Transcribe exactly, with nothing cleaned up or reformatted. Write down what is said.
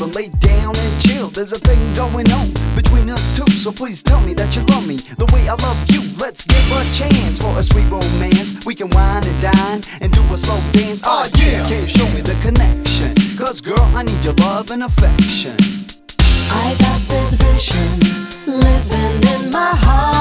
rather lay down and chill. There's a thing going on between us two, so please tell me that you love me the way I love you. Let's give a chance for a sweet romance. We can wine and dine and do a slow dance. Oh yeah, can you show me the connection? Cause girl, I need your love and affection. I got this vision living in my heart.